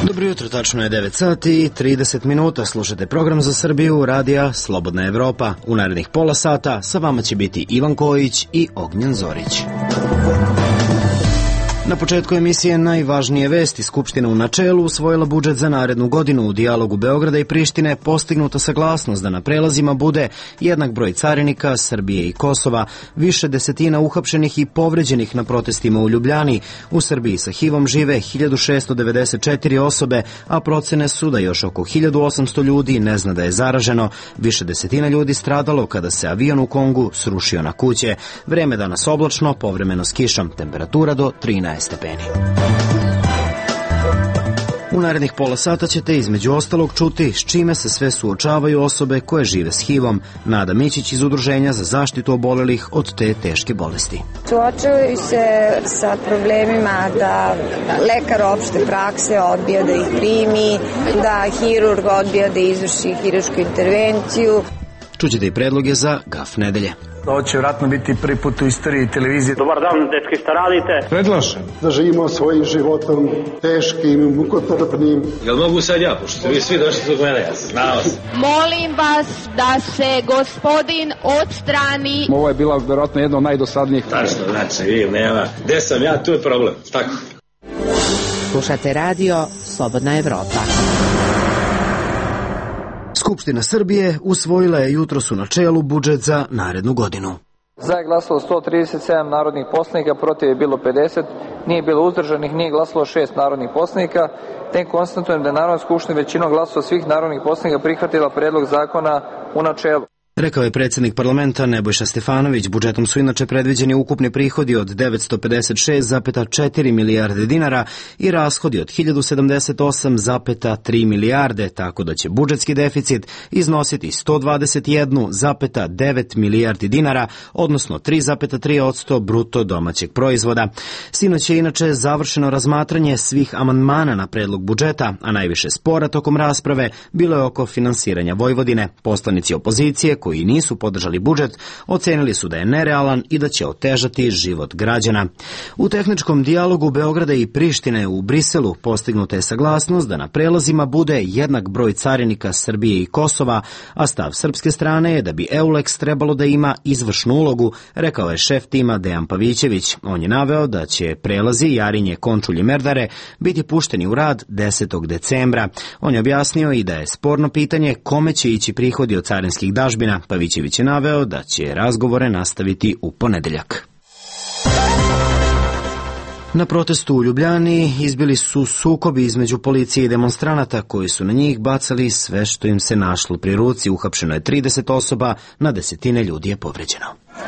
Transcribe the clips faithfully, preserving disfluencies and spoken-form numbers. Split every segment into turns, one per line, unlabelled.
Dobro jutro, tačno je devet sati i trideset minuta. Slušate program za Srbiju, radija Slobodna Evropa. U narednih pola sata sa vama će biti Ivan Kojić i Ognjen Zorić. Na početku emisije najvažnije vesti. Skupština u načelu usvojila budžet za narednu godinu. U dijalogu Beograda i Prištine postignuta saglasnost da na prelazima bude jednak broj carinika Srbije i Kosova, više desetina uhapšenih i povređenih na protestima u Ljubljani. U Srbiji sa H I V-om žive hiljadu šesto devedeset četiri osobe, a procene su da još oko hiljadu osamsto ljudi ne zna da je zaraženo. Više desetina ljudi stradalo kada se avion u Kongu srušio na kuće. Vreme danas oblačno, povremeno s kišom. Temperatura do trinaest stepeni. U narednih pola sata ćete između ostalog čuti s čime se sve suočavaju osobe koje žive s H I V-om. Nada Mićić iz Udruženja za zaštitu obolelih od te teške bolesti.
Suočavaju se sa problemima da lekar opšte prakse odbija da ih primi, da hirurg odbija da izvrši hirušku intervenciju.
Čućete i predloge za Gaf nedelje.
Ovo će vratno biti prvi put u istoriji televizije.
Dobar dan, dečki, šta radite?
Predlažem da živimo svojim životom teškim, mukotrpnim.
Jel mogu sad ja, pošto ste vi svi došli zbog mene, ja sam znao sam.
Molim vas da se gospodin odstrani.
Ovo je bila vjerojatno jedna od najdosadnijih.
Tačno, znači, vi nema. Gde sam ja, tu je problem. Tako.
Slušate radio Slobodna Evropa.
Skupština Srbije usvojila je jutros u načelu budžet za narednu godinu.
Za je glasalo sto trideset sedam narodnih poslanika, protiv je bilo pedeset, nije bilo uzdržanih, nije glasalo šest narodnih poslanika, te konstatujem da je Narodna skupština većinom glasova svih narodnih poslanika prihvatila predlog zakona u načelu.
Rekao je predsjednik parlamenta Nebojša Stefanović. Budžetom su inače predviđeni ukupni prihodi od devetsto pedeset šest zarez četiri milijarde dinara i rashodi od hiljadu sedamdeset osam zarez tri milijarde, tako da će budžetski deficit iznositi sto dvadeset jedan zarez devet milijardi dinara, odnosno tri zarez tri posto bruto domaćeg proizvoda. Sinoć je inače završeno razmatranje svih amandmana na predlog budžeta, a najviše spora tokom rasprave bilo je oko finansiranja Vojvodine. Poslanici opozicije koji nisu podržali budžet, ocenili su da je nerealan i da će otežati život građana. U tehničkom dijalogu Beograda i Prištine u Briselu postignuta je saglasnost da na prelazima bude jednak broj carinika Srbije i Kosova, a stav srpske strane je da bi Euleks trebalo da ima izvršnu ulogu, rekao je šef tima Dejan Pavićević. On je naveo da će prelazi Jarinje, Končulj i Merdare biti pušteni u rad desetog decembra. On je objasnio i da je sporno pitanje kome će ići prihodi od carinskih dažbina. Pavićević je naveo da će razgovore nastaviti u ponedeljak. Na protestu u Ljubljani izbili su sukobi između policije i demonstranata koji su na njih bacali sve što im se našlo pri ruci. Uhapšeno je trideset osoba, na desetine ljudi je povređeno.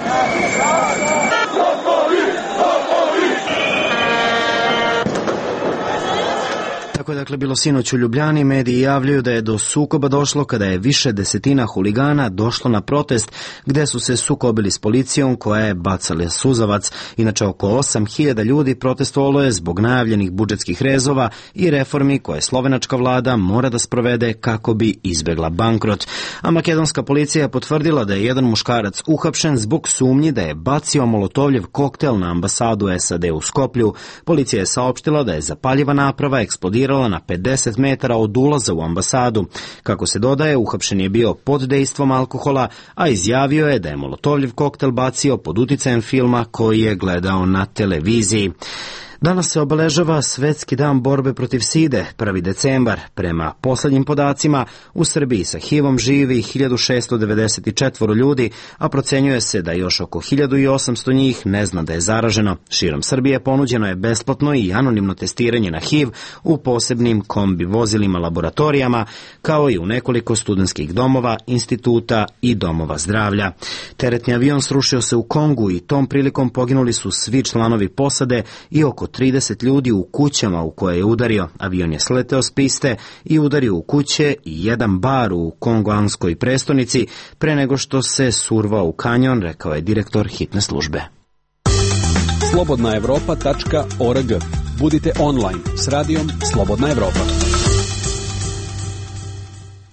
Tako je dakle bilo sinoć u Ljubljani. Mediji javljaju da je do sukoba došlo kada je više desetina huligana došlo na protest gde su se sukobili s policijom koja je bacala suzavac. Inače oko osam hiljada ljudi protestovalo je zbog najavljenih budžetskih rezova i reformi koje slovenačka vlada mora da sprovede kako bi izbegla bankrot. A makedonska policija je potvrdila da je jedan muškarac uhapšen zbog sumnji da je bacio molotovljev koktel na ambasadu S A D u Skoplju. Policija je saopštila da je zapaljiva naprava eksplodirala na pedeset metara od ulaza u ambasadu. Kako se dodaje, uhapšen je bio pod dejstvom alkohola, a izjavio je da je molotovljev koktel bacio pod uticajem filma koji je gledao na televiziji. Danas se obeležava Svetski dan borbe protiv side, prvi decembar. Prema poslednjim podacima, u Srbiji sa H I V-om živi hiljadu šesto devedeset četiri ljudi, a procenjuje se da još oko hiljadu osamsto njih ne zna da je zaraženo. Širom Srbije ponuđeno je besplatno i anonimno testiranje na H I V u posebnim kombi vozilima laboratorijama, kao i u nekoliko studentskih domova, instituta i domova zdravlja. Teretni avion srušio se u Kongu i tom prilikom poginuli su svi članovi posade i oko trideset ljudi u kućama u koje je udario. Avion je sleteo s piste i udario u kuće i jedan bar u kongoanskoj prestonici pre nego što se survao u kanjon, rekao je direktor hitne službe.
slobodna evropa tačka org. Budite online s radijom Slobodna Evropa.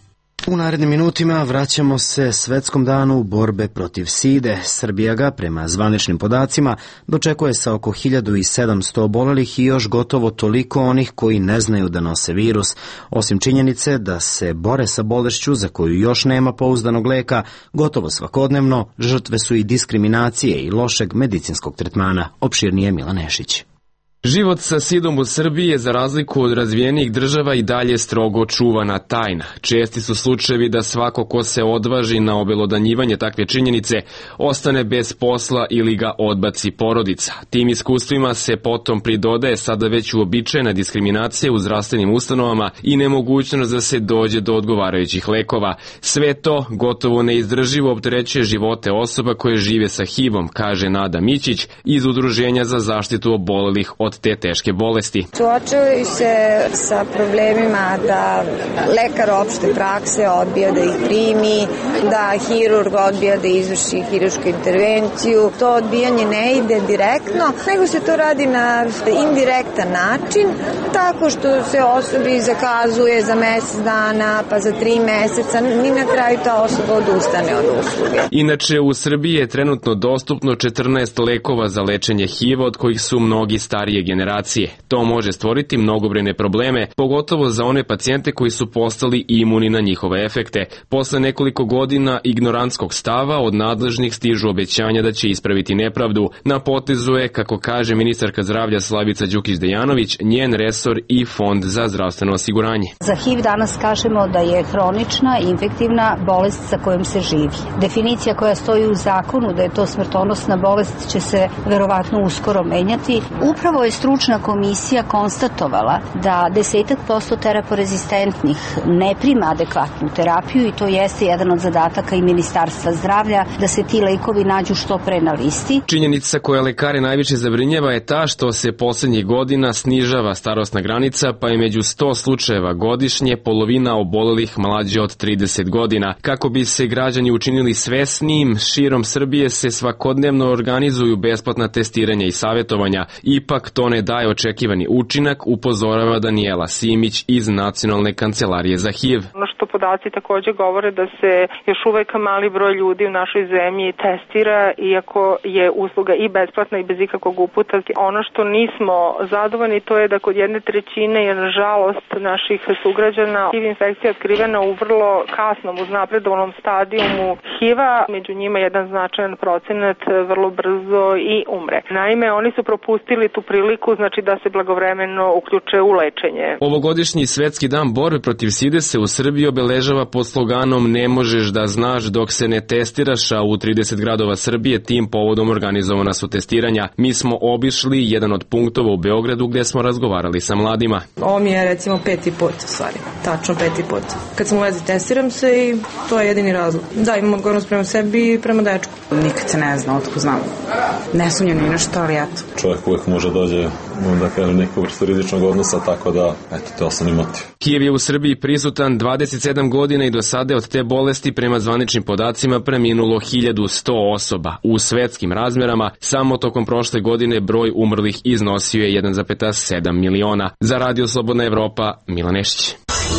U narednim minutima vraćamo se svetskom danu borbe protiv side. Srbija ga, prema zvaničnim podacima, dočekuje sa oko hiljadu sedamsto obolelih i još gotovo toliko onih koji ne znaju da nose virus. Osim činjenice da se bore sa bolešću za koju još nema pouzdanog leka, gotovo svakodnevno žrtve su i diskriminacije i lošeg medicinskog tretmana. Opširnije Milan Nešić.
Život sa sidom u Srbiji je za razliku od razvijenih država i dalje strogo čuvana tajna. Česti su slučajevi da svako ko se odvaži na obelodanjivanje takve činjenice ostane bez posla ili ga odbaci porodica. Tim iskustvima se potom pridodaje sada već uobičajena diskriminacija u zdravstvenim ustanovama i nemogućnost da se dođe do odgovarajućih lekova. Sve to gotovo neizdrživo opterećuje živote osoba koje žive sa H I V-om, kaže Nada Mićić iz Udruženja za zaštitu obolelih od te teške bolesti.
Suočavaju se sa problemima da lekar opšte prakse odbija da ih primi, da hirurg odbija da izvrši hirušku intervenciju. To odbijanje ne ide direktno, nego se to radi na indirektan način, tako što se osobi zakazuje za mesec dana, pa za tri meseca, ni na kraju ta osoba odustane od usluge.
Inače, u Srbiji je trenutno dostupno četrnaest lekova za lečenje H I V-a, od kojih su mnogi starije generacije. To može stvoriti mnogobrojne probleme, pogotovo za one pacijente koji su postali imuni na njihove efekte. Posle nekoliko godina ignorantskog stava od nadležnih stižu obećanja da će ispraviti nepravdu. Na potezu je, kako kaže ministarka zdravlja Slavica Đukić-Dejanović, njen resor i Fond za zdravstveno osiguranje.
Za H I V danas kažemo da je hronična infektivna bolest sa kojom se živi. Definicija koja stoji u zakonu da je to smrtonosna bolest će se verovatno uskoro menjati. Upravo je stručna komisija konstatovala da desetak posto teraporezistentnih ne prima adekvatnu terapiju i to jeste jedan od zadataka i Ministarstva zdravlja da se ti lekovi nađu što pre na listi.
Činjenica koja lekare najviše zabrinjava je ta što se poslednjih godina snižava starosna granica, pa je među sto slučajeva godišnje polovina obolelih mlađe od trideset godina. Kako bi se građani učinili svesnijim, širom Srbije se svakodnevno organizuju besplatna testiranja i savjetovanja. Ipak to ne daje očekivani učinak, upozorava Danijela Simić iz Nacionalne kancelarije za H I V.
Ono što podaci takođe govore da se još uvek mali broj ljudi u našoj zemlji testira, iako je usluga i besplatna i bez ikakvog uputa. Ono što nismo zadovoljni to je da kod jedne trećine je nažalost naših sugrađana H I V infekcija otkrivena u vrlo kasnom, uznapredovanom stadijumu H I V-a, među njima jedan značajan procenat vrlo brzo i umre. Naime, oni su propustili tu priliku, znači da se blagovremeno uključe u lečenje.
Ovogodišnji svetski dan borbe protiv side se u Srbiji obeležava pod sloganom "Ne možeš da znaš dok se ne testiraš", a u trideset gradova Srbije tim povodom organizovana su testiranja. Mi smo obišli jedan od punktova u Beogradu gde smo razgovarali sa mladima.
Ovo mi je recimo peti put, u stvari, tačno peti put. Kad sam u vezi testiram se i to je jedini razlog. Da, imam odgovornost prema sebi i prema dečku. Nikad se ne zna, otko znam. Ne sumnjam ni nešto, ali eto.
Čovjek uvijek može dođe, da kažem, neku vrstu rizičnog odnosa, tako da, eto, to je osnovni motiv.
H I V je u Srbiji prisutan dvadeset sedam godina i do sada od te bolesti prema zvaničnim podacima preminulo hiljadu sto osoba. U svetskim razmerama, samo tokom prošle godine broj umrlih iznosio je jedan zarez sedam miliona. Za Radio Slobodna Evropa, Milan Nešić.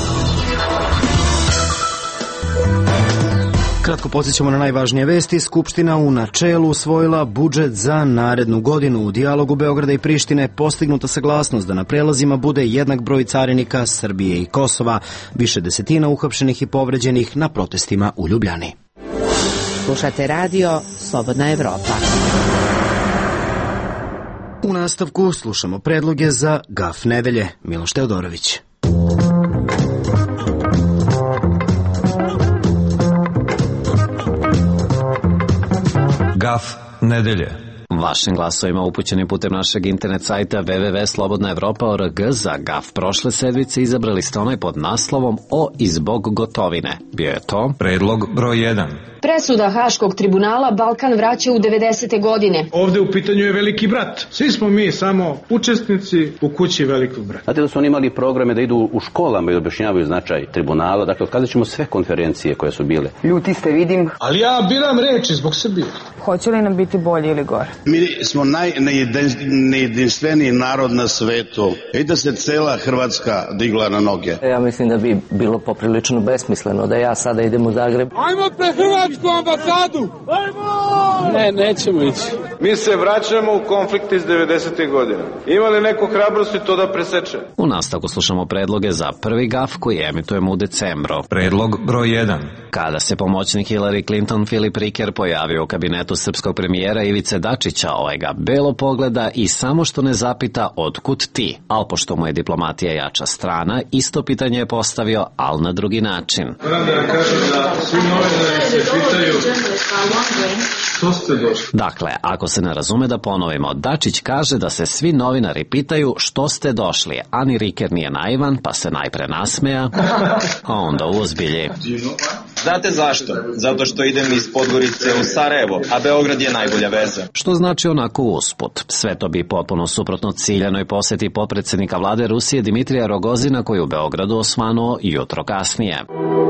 Kratko podsjećamo na najvažnije vesti. Skupština u načelu usvojila budžet za narednu godinu. U dijalogu Beograda i Prištine postignuta saglasnost da na prelazima bude jednak broj carinika Srbije i Kosova. Više desetina uhapšenih i povređenih na protestima u Ljubljani.
Slušate radio Slobodna Evropa.
U nastavku slušamo predloge za Gaf nedelje. Miloš Teodorović.
Gaf nedelje.
Vašim glasovima upućenim putem našeg internet sajta w w w tačka slobodna evropa tačka org za Gaf prošle sedmice izabrali ste onaj pod naslovom "O i zbog gotovine". Bio je to
predlog broj jedan.
Presuda Haškog tribunala Balkan vraća u devedesete godine.
Ovde u pitanju je veliki brat. Svi smo mi samo učesnici u kući velikog brata.
Znate da su oni imali programe da idu u školama i objašnjavaju značaj tribunala. Dakle, otkazat ćemo sve konferencije koje su bile.
Ljuti ste, vidim.
Ali ja biram reči zbog Srbije.
Hoće li nam biti bolje ili gore?
Mi smo najnejedinstveniji narod na svetu. I da se cela Hrvatska digla na noge.
Ja mislim da bi bilo poprilično besmisleno da
ja sada idem u Zagreb.
Ajmo pre Hrvatsku ambasadu! Ajmo!
Ne, nećemo ići.
Mi se vraćamo u konflikt iz devedesetih godina. Ima li neko hrabrosti to da preseče?
U nastavku slušamo predloge za prvi gaf koji emitujemo u decembru.
Predlog broj jedan.
Kada se pomoćnik Hillary Clinton Filip Riker pojavio u kabinetu srpskog premijera Ivice Dačića, ovaj ga belo pogleda i samo što ne zapita otkud ti, al pošto mu je diplomatija jača strana, isto pitanje je postavio, al na drugi način.
Moram da vam kažem da svi novinari se pitaju što ste došli.
Dakle, ako se ne razume da ponovimo, Dačić kaže da se svi novinari pitaju što ste došli, a ni Riker nije naivan, pa se najpre nasmeja, a onda uozbilji.
Znate zašto? Zato što idem iz Podgorice u Sarajevo, a Beograd je najbolja veza.
Što znači onako usput. Sve to bi potpuno suprotno ciljanoj poseti potpredsednika vlade Rusije Dimitrija Rogozina koji u Beogradu osvanuo jutro kasnije.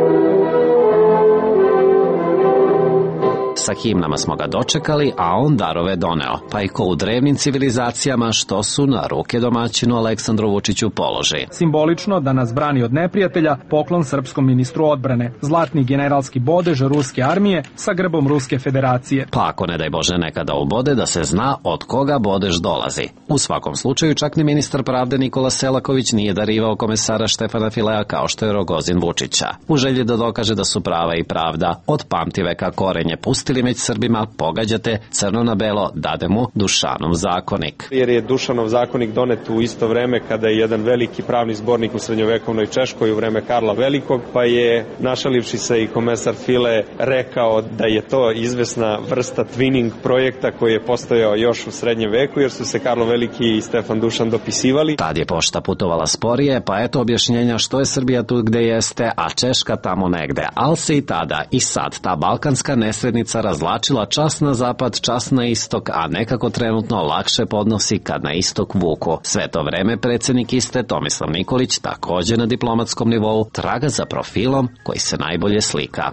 Sa himnama smo ga dočekali, a on darove doneo, pa i ko u drevnim civilizacijama što su na ruke domaćinu Aleksandru Vučiću položi.
Simbolično da nas brani od neprijatelja, poklon srpskom ministru odbrane, zlatni generalski bodež ruske armije sa grbom Ruske federacije.
Pa ako ne daj Bože nekada ubode, da se zna od koga bodež dolazi. U svakom slučaju čak ni ministar pravde Nikola Selaković nije darivao komesara Štefana Filea kao što je Rogozin Vučića. U želji da dokaže da su prava i pravda od pamtiveka korenje pustili među Srbima, pogađate, crno na belo dade mu Dušanov zakonik.
Jer je Dušanov zakonik donet u isto vreme kada je jedan veliki pravni zbornik u srednjovekovnoj Češkoj u vreme Karla Velikog, pa je našalivši se i komesar File rekao da je to izvesna vrsta twinning projekta koji je postojao još u srednjem veku, jer su se Karlo Veliki i Stefan Dušan dopisivali.
Tad je pošta putovala sporije, pa eto objašnjenja što je Srbija tu gde jeste, a Češka tamo negde. Al se i tada i sad ta balkanska nesrednica razlačila čas na zapad, čas na istok, a nekako trenutno lakše podnosi kad na istok vuku. Sve to vreme predsjednik iste Tomislav Nikolić takođe na diplomatskom nivou traga za profilom koji se najbolje slika.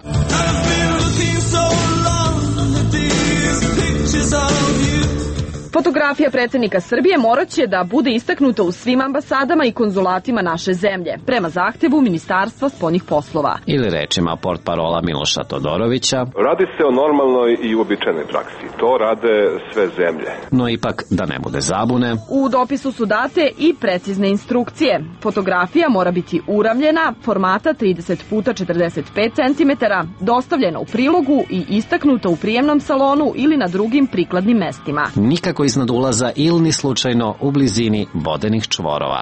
Fotografija predsjednika Srbije morat će da bude istaknuta u svim ambasadama i konzulatima naše zemlje, prema zahtevu Ministarstva spoljnih poslova.
Ili rečima portparola Miloša Todorovića.
Radi se o normalnoj i uobičajenoj praksi. To rade sve zemlje.
No ipak, da ne bude zabune.
U dopisu su date i precizne instrukcije. Fotografija mora biti uravljena, formata trideset puta četrdeset pet centimetara, dostavljena u prilogu i istaknuta u prijemnom salonu ili na drugim prikladnim mestima.
Nikako iznad ulaza ili ni slučajno u blizini vodenih čvorova.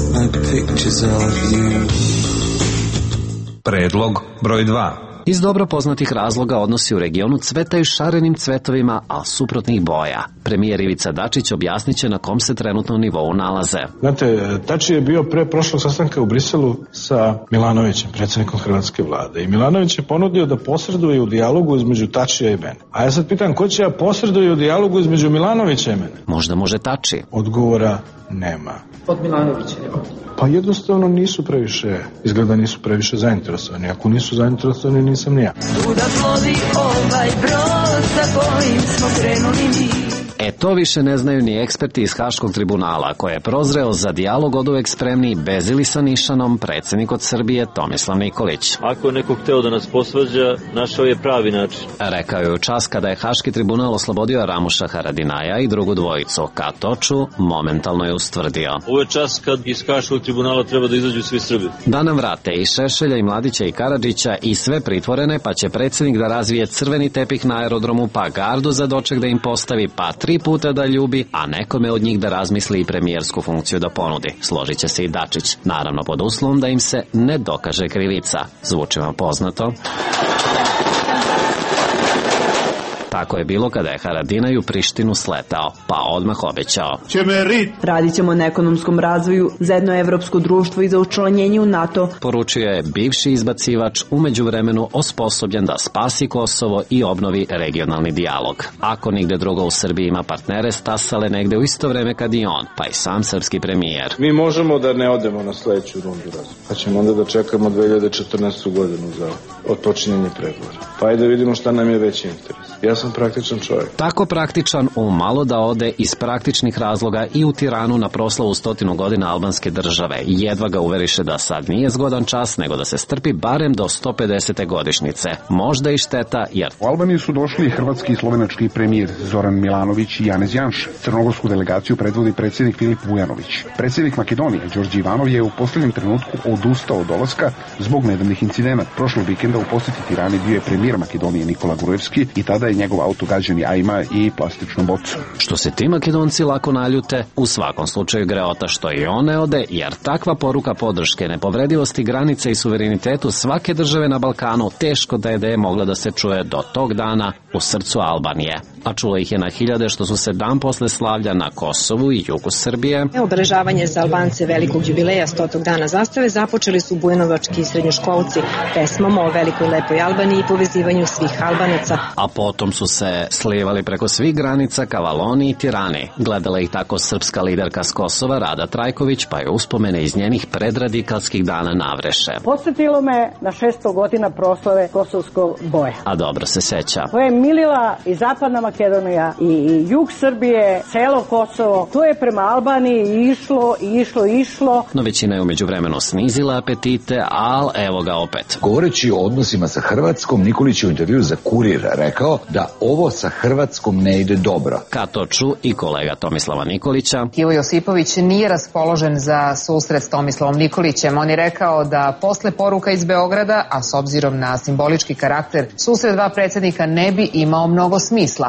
Predlog broj dva.
Iz dobro poznatih razloga odnosi u regionu cvetaju šarenim cvetovima, a suprotnih boja. Premijer Ivica Dačić objasnit će na kom se trenutno nivou nalaze.
Znate, Dačić je bio pre prošlog sastanka u Briselu sa Milanovićem, predsjednikom hrvatske vlade. I Milanović je ponudio da posreduje u dijalogu između Tačija i mene. A ja sad pitam, ko će ja posreduje u dijalogu između Milanovića i mene?
Možda može Tači.
Odgovora nema.
Od Milanovića nema.
Pa jednostavno nisu previše, izgleda nisu previše zainteresovani. Ako nisu zainteresovani, nisam ni ja.
Kuda vodi ovaj brod sa kojim smo krenuli mi?
E to više ne znaju ni eksperti iz Haškog tribunala, koje je prozreo za dijalog oduvek spremni bez ili sa nišanom predsjednik od Srbije Tomislav Nikolić.
Ako je neko hteo da nas posvađa, našao je pravi način.
Rekao je u čas kada je Haški tribunal oslobodio Ramuša Haradinaja i drugu dvojicu. Katoču momentalno je ustvrdio.
Ovo je čas kad iz Haškog tribunala treba da izađu svi Srbi.
Da nam vrate i Šešelja i Mladića i Karadžića i sve pritvorene, pa će predsjednik da razvije crveni tepih na aerodromu, pa gardu za doček da im postavi, pa tri puta da ljubi, a nekome od njih da razmisli i premijersku funkciju da ponudi. Složit će se i Dačić, naravno pod uslovom da im se ne dokaže krivica. Zvuči vam poznato? Tako je bilo kada je Haradinaj u Prištinu sletao, pa odmah obećao.
Radit ćemo na ekonomskom razvoju za jedno evropsko društvo i za učlanjenje u NATO.
Poručio je bivši izbacivač, u međuvremenu osposobljen da spasi Kosovo i obnovi regionalni dijalog. Ako nigde drugo u Srbiji ima partnere stasale negde u isto vreme kad i on, pa i sam srpski premijer.
Mi možemo da ne odemo na sledeću rundu razvoja, pa ćemo onda da čekamo dve hiljade četrnaestu godinu za otpočinjanje pregovora.
Pa ajde vidimo šta nam je veći interes. Ja sam praktičan čovjek.
Tako praktičan u malo da ode iz praktičnih razloga i u Tiranu na proslavu stotinu godina albanske države. Jedva ga uveriše da sad nije zgodan čas, nego da se strpi barem do sto pedesete godišnjice. Možda i šteta, jer...
U Albaniju su došli hrvatski i slovenački premijer Zoran Milanović i Janez Janša. Crnogorsku delegaciju predvodi predsjednik Filip Vujanović. Predsjednik Makedonije Đorđe Ivanov je u posljednjem trenutku odustao od dolaska zbog nedavnih incidenata. Prošlog vikenda u posjeti Tirani bio je premijer Makedonije Nikola Gruevski i tada je njegov auto gađen jajima i plastičnom bocom.
Što se ti Makedonci lako naljute, u svakom slučaju greota što i on ne ode, jer takva poruka podrške nepovredivosti granice i suverenitetu svake države na Balkanu teško da je da je mogla da se čuje do tog dana u srcu Albanije. A čulo ih je na hiljade što su se dan posle slavlja na Kosovu i jugu Srbije.
Obeležavanje za Albance velikog jubileja stotog dana zastave započeli su bujanovački srednjoškolci pesmom o velikoj lepoj Albaniji i povezivanju svih Albanaca.
A potom su se slivali preko svih granica ka Valoniji i Tirani. Gledala ih tako srpska liderka s Kosova Rada Trajković, pa je uspomene iz njenih predradikalskih dana navreše.
Podsjetilo me na šesto godina proslave Kosovskog boja.
A dobro se seća.
To je milila i zapadna Makedonija i jug Srbije, celo Kosovo. To je prema Albaniji išlo, išlo, išlo.
No većina je umeđu vremenu snizila apetite, al evo ga opet.
Govoreći o odnosima sa Hrvatskom, Nikolić je u intervju za Kurir rekao da ovo sa Hrvatskom ne ide dobro.
Ka to ču i kolega Tomislava Nikolića.
Ivo Josipović nije raspoložen za susret s Tomislavom Nikolićem. On je rekao da posle poruka iz Beograda, a s obzirom na simbolički karakter, susret dva predsjednika ne bi imao mnogo smisla.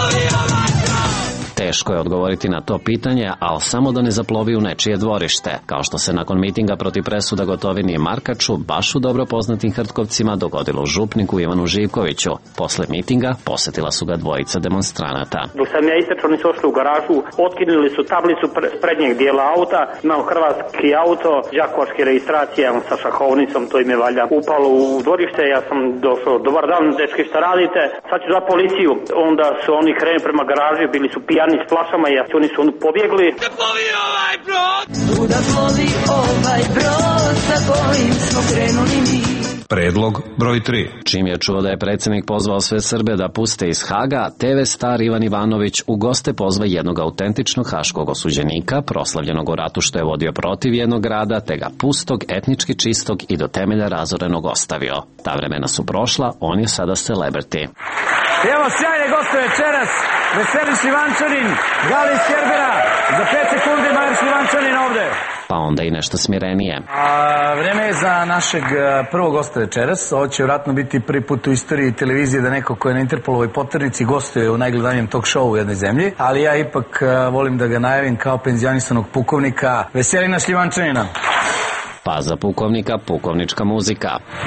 Teško je odgovoriti na to pitanje, ali samo da ne zaplovi u nečije dvorište, kao što se nakon mitinga protiv presuda Gotovini i Markaču baš u dobro poznatim Hrtkovcima dogodilo u župniku Ivanu Živkoviću. Posle mitinga posetila su ga dvojica demonstranata.
Dok sam ja istrčao, oni su ošli u garažu, otkinuli su tablicu pre, s prednjeg dijela auta, imao hrvatski auto, đakovačke registracije, on sa šahovnicom, to im je valjda upalo u dvorište, ja sam došao, dobar dan, dečki, šta radite? Sad ću za policiju. Onda su oni krenuli prema garaži, bili su pijani s flašama i oni su oni pobjegli. Da plovi ovaj brod!
Da plovi ovaj brod sa kojim smo krenuli mi.
Predlog broj tri.
Čim je čuo da je predsjednik pozvao sve Srbe da puste iz Haga, te ve star Ivan Ivanović u goste pozva jednog autentičnog haškog osuđenika, proslavljenog u ratu što je vodio protiv jednog grada, te ga pustog, etnički čistog i do temelja razorenog ostavio. Ta vremena su prošla, on je sada celebrity.
Evo sjajne goste večeras, Veseli Šljivančanin, Gali Skerbera, za pet sekundi Majer Šljivančanin ovde.
Pa onda i nešto smirenije.
A, vreme je za našeg prvog gosta večeras. Ovo će vratno biti prvi put u istoriji televizije da neko ko je na Interpolovoj poternici gostuje u najgledanijem talk show u jednoj zemlji, ali ja ipak volim da ga najavim kao penzionisanog pukovnika Veselina Šljivančanina.
Pa za pukovnika pukovnička muzika.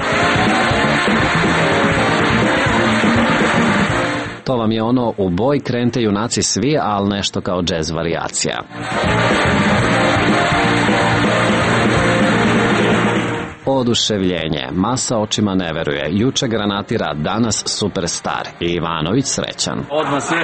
To vam je ono u boj krente junaci svi, ali nešto kao džez varijacija. Oduševljenje, masa očima ne veruje, juče granatira, danas superstar i Ivanović srećan.
Odmah si.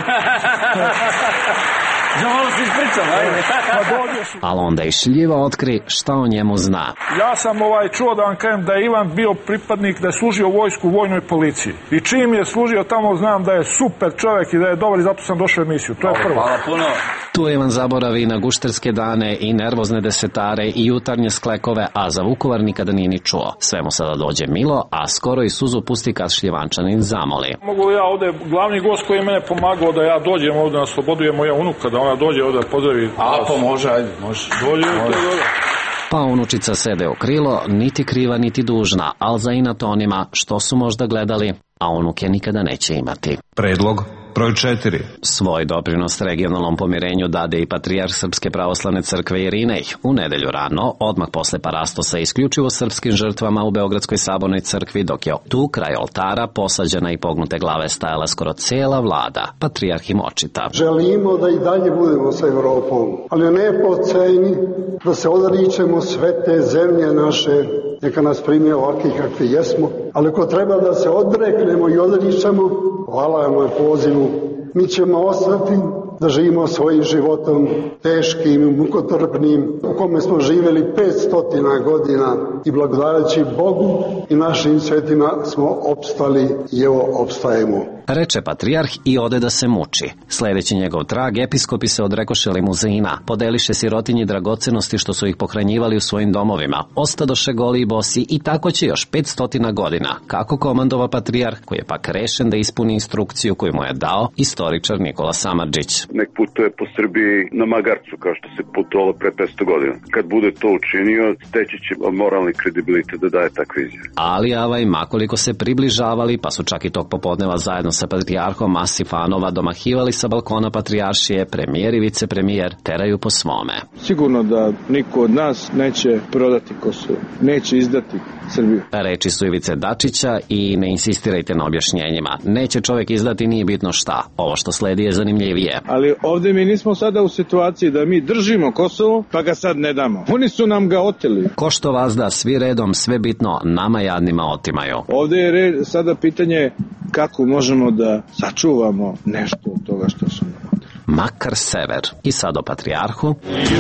Malo se ispričam, ajde.
Ali onda i šljiva otkri šta o njemu zna.
Ja sam ovaj čuo da vam kažem da je Ivan bio pripadnik, da je služio u vojsku, u vojnoj policiji. I čim je služio tamo znam da je super čovjek i da je dobar i zato sam došao u emisiju. To je prvo.
Hvala puno.
Tu Ivan zaboravi na gušterske dane i nervozne desetare i jutarnje sklekove, a za Vukovar nikada nije ni čuo. Sve mu sada dođe milo, a skoro i suzu pusti kad Šljivančanin zamoli.
Mogu ja ovde, glavni gost koji je mene pomagao da ja dođem ovde na slobodu je moja unuka, da ona dođe ovde pozdravi.
A pa može, ajde, može.
Dođe, može.
Pa unučica sede u krilo, niti kriva niti dužna, al za inat onima što su možda gledali, a unuke nikada neće imati.
Predlog broj četiri.
Svoj doprinos regionalnom pomirenju dade i patrijarh Srpske pravoslavne crkve Irinej. U nedelju rano, odmah posle parastosa isključivo srpskim žrtvama u Beogradskoj sabornoj crkvi, dok je tu kraj oltara posađena i pognute glave stajala skoro cela vlada. Patrijarh im očita.
Želimo da i dalje budemo sa Evropom, ali ne po ceni da se odričemo sve te zemlje naše, neka nas primi ovakvi kakvi jesmo, ali ako treba da se odreknemo i odričemo, hvala vam na pozivu, mi ćemo ostati da živimo svojim životom teškim i mukotrpnim u kome smo živjeli petstotina godina i blagodajući Bogu i našim svetima smo opstali i evo opstajemo.
Reče patrijarh i ode da se muči. Sledeći njegov trag, episkopi se odrekoše limuzina, podeliše sirotinji dragocenosti što su ih pohranjivali u svojim domovima, ostadoše goli i bosi i tako će još petstotina godina, kako komandova patrijarh, koji je pak rešen da ispuni instrukciju koju mu je dao istoričar Nikola Samardžić.
Nek putuje po Srbiji na magarcu kao što se putovalo pre petsto godina. Kad bude to učinio, steći će moralni kredibilitet da daje takve izjave.
Ali avaj, makoliko se približavali, pa su čak i tog popodneva zajedno sa patrijarhom masi fanova domahivali sa balkona patrijaršije, premijer i vicepremijer teraju po svome.
Sigurno da niko od nas neće prodati Kosovo, neće izdati Srbiju.
Reči su Ivice Dačića i ne insistirajte na objašnjenjima. Neće čovjek izdati, nije bitno šta. Ovo što sledi je zanimljivije.
Ali ovdje mi nismo sada u situaciji da mi držimo Kosovo, pa ga sad ne damo. Oni su nam ga oteli.
Ko što vas da svi redom, sve bitno, nama jadnima otimaju.
Ovdje je red, sada pitanje kako možemo da sačuvamo nešto od toga što su nam oteli.
Makar sever. I sad o patrijarhu.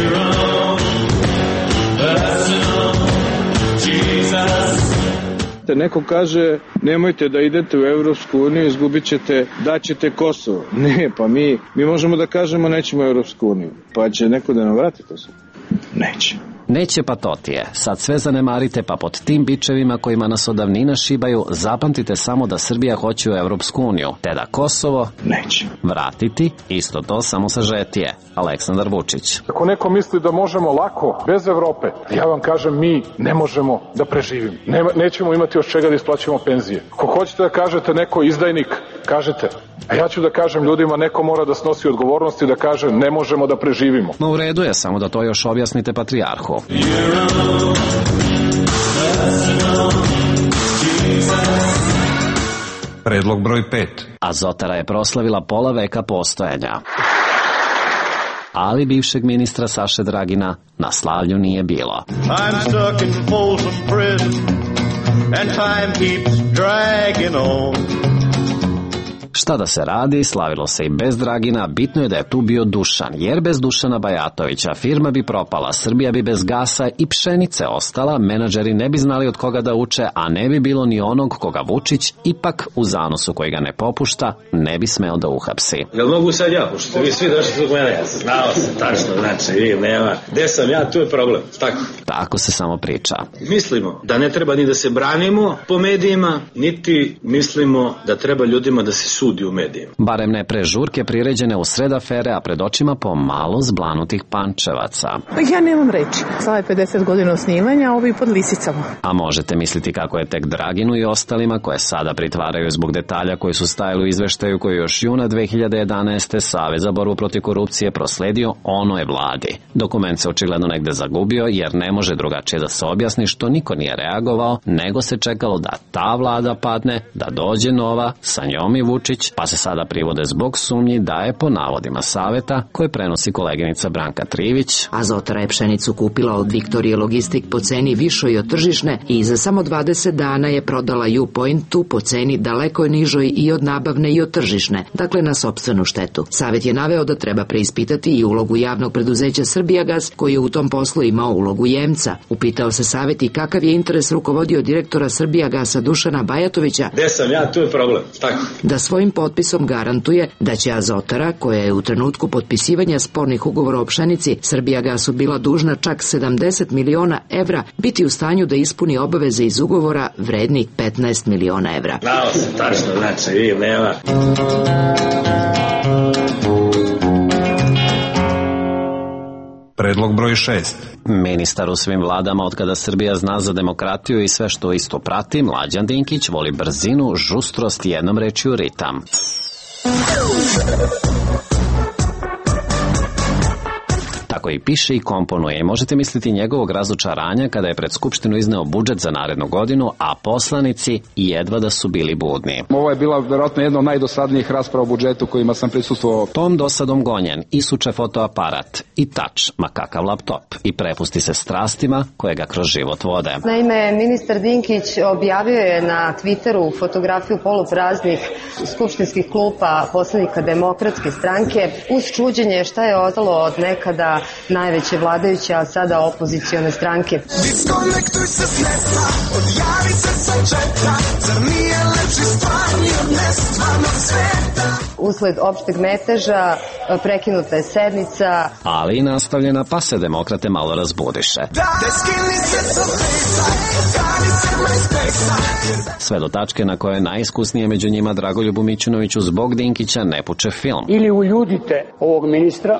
Neko kaže nemojte da idete u Evropsku uniju, izgubit ćete, daćete Kosovo. Ne, pa mi, mi možemo da kažemo nećemo u Evropsku uniju. Pa će neko da nam vrati to sve? Neće.
Neće pa to ti je. Sad sve zanemarite, pa pod tim bičevima kojima nas od davnina šibaju, zapamtite samo da Srbija hoće u Evropsku uniju, te da Kosovo
neće
vratiti, isto to samo sažetije. Aleksandar Vučić.
Ako neko misli da možemo lako, bez Evrope, ja vam kažem, mi ne možemo da preživimo. Ne, nećemo imati od čega da isplaćujemo penzije. Ako hoćete da kažete neko izdajnik, kažete. A ja ću da kažem ljudima, neko mora da snosi odgovornost i da kaže ne možemo da preživimo.
Ma u redu je, samo da to još objasnite patrijarhu.
Predlog broj pet.
Azotara je proslavila pola veka postojanja. Ali bivšeg ministra Saše Dragina na slavlju nije bilo. I'm stuck in Folsom prison and time keeps dragging on. Šta da se radi, slavilo se i bez Dragina, bitno je da je tu bio Dušan, jer bez Dušana Bajatovića firma bi propala, Srbija bi bez gasa i pšenice ostala, menadžeri ne bi znali od koga da uče, a ne bi bilo ni onog koga Vučić ipak u zanosu koji ga ne popušta ne bi smeo da uhapsi.
Jel mogu sad ja, pošto vi svi došli zbog mene, ja sam znao sam tačno, znači vi nema, gde sam ja, tu je problem, tako.
Tako se samo priča.
Mislimo da ne treba ni da se branimo po medijima, niti mislimo da treba ljudima da se sudi u medijima.
Barem ne pre žurke priređene u sred afere, a pred očima pomalo zblanutih pančevaca.
Ja nemam reči. Slave pedeset godina snimanja, ovi pod lisicama.
A možete misliti kako je tek Draginu i ostalima koje sada pritvaraju zbog detalja koji su stajali u izveštaju koji još juna dve hiljade jedanaeste. Savez za borbu protiv korupcije prosledio ono je vladi. Dokument se očigledno negde zagubio jer ne može drugačije da se objasni što niko nije reagovao, nego se čekalo da ta vlada padne, da dođe nova, sa njom i Vučić, pa se sada privode zbog sumnji da je po navodima saveta koje prenosi koleginica Branka Trivić.
Azotara je pšenicu kupila od Viktorije Logistik po ceni višoj od tržišne i za samo dvadeset dana je prodala U-Pointu po ceni daleko nižoj i od nabavne i od tržišne, dakle na sopstvenu štetu. Savet je naveo da treba preispitati i ulogu javnog preduzeća Srbijagas, koji je u tom poslu imao ulogu jemca. Upitao se savet i kakav je interes rukovodio direktora Srbijagasa Dušana Bajatovića.
Gde sam ja, tu je problem, tako.
Da svojim potpisom garantuje da će Azotara, koja je u trenutku potpisivanja spornih ugovora o pšenici Srbijagasu bila dužna čak sedamdeset miliona evra, biti u stanju da ispuni obaveze iz ugovora vrednih petnaest miliona evra.
Znao sam tačno, znači vi nema.
Predlog broj šest.
Ministar u svim vladama od kada Srbija zna za demokratiju i sve što isto prati, Mlađan Dinkić voli brzinu, žustrost i jednom rečju ritam. tako i piše i komponuje i možete misliti njegovog razočaranja kada je pred Skupštinu izneo budžet za narednu godinu, a poslanici jedva da su bili budni.
Ovo je bila verovatno jedna od najdosadnijih rasprava o budžetu kojima sam prisustvovao.
Tom dosadom gonjen isuče fotoaparat i tač, ma kakav laptop, i prepusti se strastima koje ga kroz život vode.
Naime, ministar Dinkić objavio je na Twitteru fotografiju polupraznih skupštinskih klupa poslanika Demokratske stranke uz čuđenje šta je ostalo od nekada najveće vladajuće, a sada opozicione stranke.
Diskonektuj se s neta, odjavi se sa četa, zar nije lepši stvarni od nestvarnog sveta?
Usled opšteg meteža prekinuta je sednica,
ali i nastavljena, pa se demokrate malo razbudiše. Sve do tačke na koje najiskusnije među njima Dragoljubu Mićunoviću zbog Dinkića ne puče film.
Ili uljudite ovog ministra,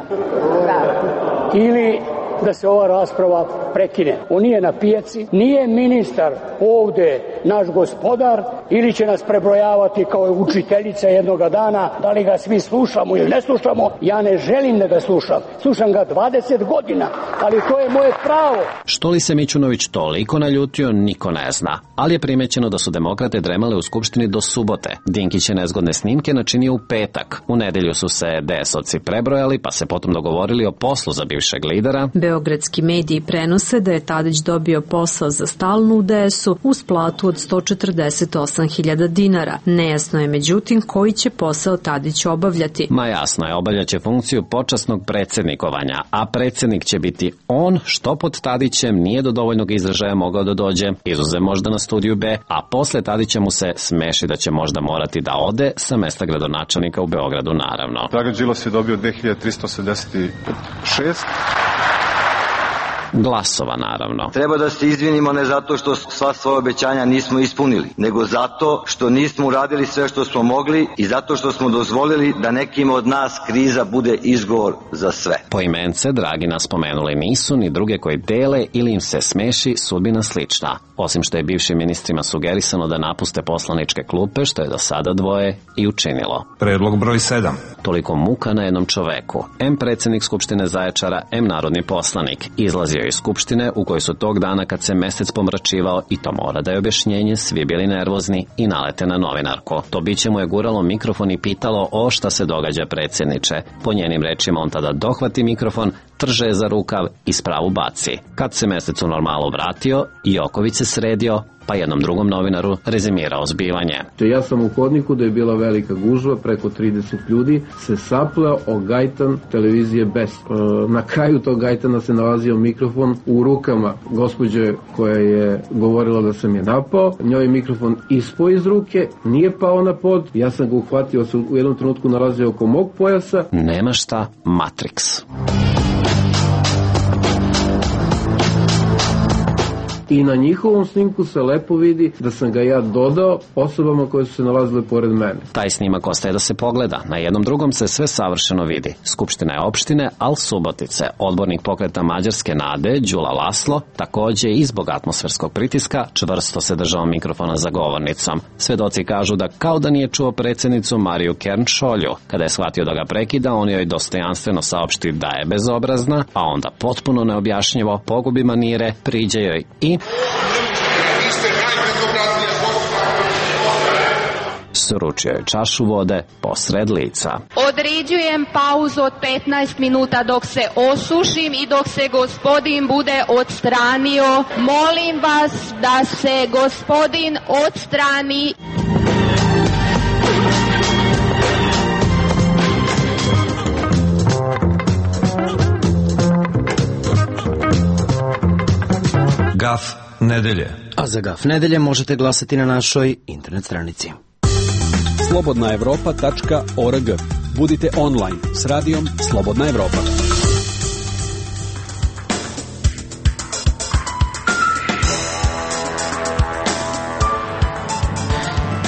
ili da se ova rasprava prekine. On nije na pijaci, nije ministar ovde naš gospodar, ili će nas prebrojavati kao učiteljica jednoga dana, da li ga svi slušamo ili ne slušamo. Ja ne želim da ga slušam. Slušam ga dvadeset godina, ali to je moje pravo.
Što li se Mićunović toliko naljutio, niko ne zna, ali je primećeno da su demokrate dremale u Skupštini do subote. Dinkić je nezgodne snimke načinio u petak. U nedelju su se D S-ovci prebrojali, pa se potom dogovorili o poslu za bivšeg lidera.
Beogradski mediji prenose da je Tadić dobio posao za stalnu u D S-u uz platu od sto četrdeset osam hiljada dinara. Nejasno je međutim koji će posao Tadić obavljati.
Ma jasno je, obavljaće funkciju počasnog predsjednikovanja, a predsjednik će biti on, što pod Tadićem nije do dovoljnog izražaja mogao da dođe, izuzev možda na studiju B, a posle Tadića mu se smeši da će možda morati da ode sa mesta gradonačelnika u Beogradu, naravno.
Dragan Đilas je dobio dve hiljade tristo osamdeset šest
glasova, naravno.
Treba da se izvinimo ne zato što sva svoje obećanja nismo ispunili, nego zato što nismo uradili sve što smo mogli i zato što smo dozvolili da nekim od nas kriza bude izgovor za sve.
Poimence Dragina spomenuli nisu ni druge koji dele ili im se smeši sudbina slična, osim što je bivšim ministrima sugerisano da napuste poslaničke klupe, što je do sada dvoje i učinilo.
Predlog broj sedam.
Toliko muka na jednom čoveku. Em predsjednik Skupštine Zaječara, em narodni poslanik. Izlazio iz Skupštine u kojoj su tog dana kad se mesec pomračivao, i to mora da je objašnjenje, svi bili nervozni i nalete na novinarku. To biće mu je guralo mikrofon i pitalo o šta se događa predsjedniče. Po njenim rečima on tada dohvati mikrofon, trže je za rukav i spravu baci. Kad se mesec u normalu vratio, Joković se sredio, pa jednom drugom novinaru rezimirao zbivanje.
Ja sam u hodniku da je bila velika gužva, preko trideset ljudi se sapleo o gajtan televizije Best. Na kraju tog gajtana se nalazio mikrofon u rukama gospođe koja je govorila da sam je napao. Njoj je mikrofon ispao iz ruke, nije pao na pod, ja sam ga uhvatio, se u jednom trenutku nalazio oko mog pojasa.
Nema šta, Matrix.
I na njihovom snimku se lepo vidi da sam ga ja dodao osobama koje su se nalazile pored mene.
Taj snimak ostaje da se pogleda. Na jednom drugom se sve savršeno vidi. Skupština je opštine, al Subotice. Odbornik pokreta Mađarske Nade, Đula Laslo, takođe i zbog atmosferskog pritiska, čvrsto se držao mikrofona za govornicom. Svedoci kažu da kao da nije čuo predsjednicu Mariju Kern-Šolju. Kada je shvatio da ga prekida, on joj dostojanstveno saopšti da je bezobrazna, a onda potpuno neobjašnjivo pogubi manire, priđe joj i sručio je čašu vode posred lica.
Određujem pauzu od petnaest minuta dok se osušim i dok se gospodin bude odstranio. Molim vas da se gospodin odstrani.
Gaf nedelje.
A za Gaf nedelje možete glasati na našoj internet stranici.
slobodna evropa tačka org. Budite online s radijom Slobodna Evropa.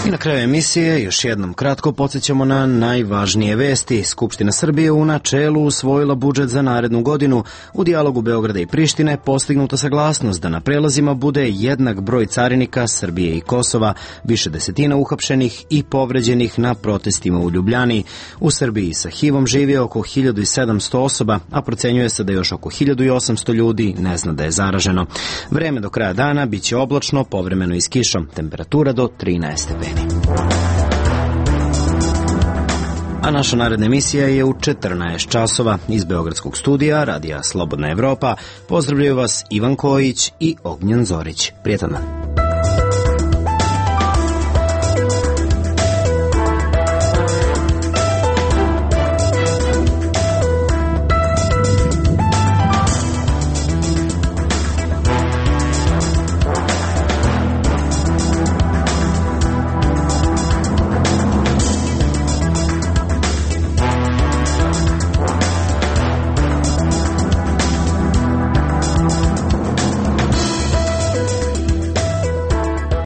I na kraju emisije još jednom kratko podsjećamo na najvažnije vesti. Skupština Srbije u načelu usvojila budžet za narednu godinu. U dijalogu Beograda i Prištine postignuta saglasnost da na prelazima bude jednak broj carinika Srbije i Kosova, više desetina uhapšenih i povređenih na protestima u Ljubljani. U Srbiji sa H I V-om živi oko hiljadu sedamsto osoba, a procenjuje se da još oko hiljadu osamsto ljudi ne zna da je zaraženo. Vreme do kraja dana biće oblačno, povremeno i s kišom. Temperatura do trinaest stepeni. A naša naredna emisija je u četrnaest časova. Iz Beogradskog studija Radija Slobodna Evropa pozdravljaju vas Ivan Kojić i Ognjen Zorić. Prijetan dan.